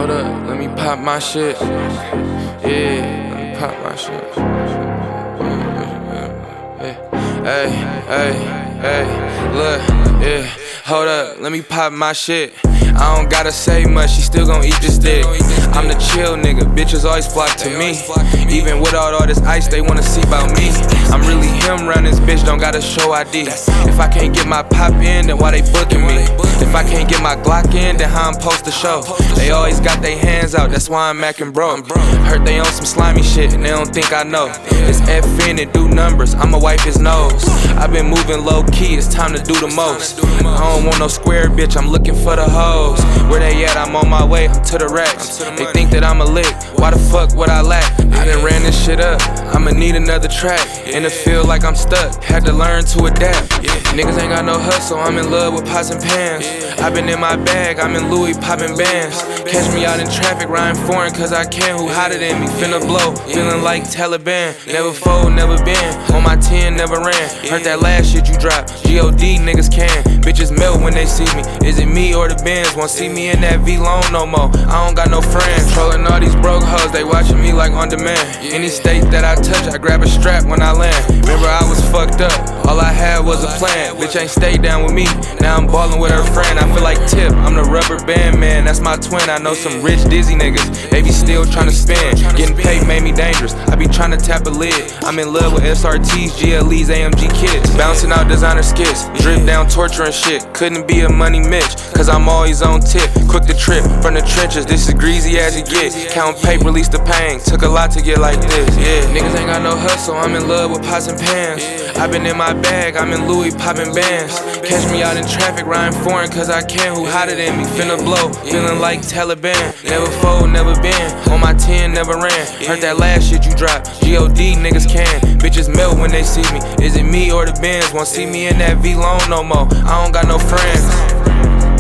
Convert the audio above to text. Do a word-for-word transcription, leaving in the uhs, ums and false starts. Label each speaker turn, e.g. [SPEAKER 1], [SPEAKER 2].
[SPEAKER 1] Hold up, let me pop my shit. Yeah, let me pop my shit. Hey, hey, hey, look, yeah. Hold up, let me pop my shit. I don't gotta say much, she still gon' eat this dick. I'm the chill nigga, bitches always flock to me. Even without all this ice, they wanna see about me. I'm really him round this bitch, don't gotta show I D. If I can't get my pop in, then why they booking me? If I can't get my Glock in, then how I'm supposed to show? They always got their hands out, that's why I'm acting broke. Heard they on some slimy shit, and they don't think I know. It's F in and do numbers, I'ma wipe his nose. I've been moving low key, it's time to do the most. I don't want no square bitch, I'm looking for the hoes. Where they at? I'm on my way, I'm to the racks. They think that I'm a lick, why the fuck would I lack? I done ran this shit up, I'ma need another track. In the field like I'm stuck, had to learn to adapt. Niggas ain't got no hustle, I'm in love with pots and pans. I been in my bag, I'm in Louis popping bands. Catch me out in traffic, riding foreign cause I can. Who hotter than me? Finna blow, feeling like Taliban. Never fold, never been, on my ten, never ran. Heard that last shit you dropped, G O D niggas can. Bitches melt when they see me, is it me or the Benz? Won't see me in that V-Lone no more, I don't got no friends. Trolling all these broke hoes, they watching me like on demand. Any state that I touch, I grab a strap when I land. Remember I was fucked up, all I had was a plan. Bitch ain't stay down with me, now I'm ballin' with her friend. I feel like Tip, I'm the rubber band man, that's my twin. I know some rich dizzy niggas, they be still tryna spin. Getting paid made me dangerous, I be tryna tap a lid. I'm in love with S R Ts, G L Es, A M G kids. Bouncing out designer skits, drip down torture and shit. Couldn't be a money Mitch, cause I'm always on tip. Quick to trip from the trenches, this is greasy as it get. Count paper, release the pain, took a lot to get like this, yeah. Niggas ain't got no hustle, I'm in love with pots and pans. I been in my bag, I'm in Louis popping bands. Catch me out in traffic, riding foreign cause I can. Who hotter than me? Finna blow, feeling like Taliban. Never fold, never been, on my ten, never ran. Heard that last shit you dropped, G O D niggas can. Bitches melt when they see me, is it me or the Benz? Won't see me in that V-Lone no more, I don't got no friends.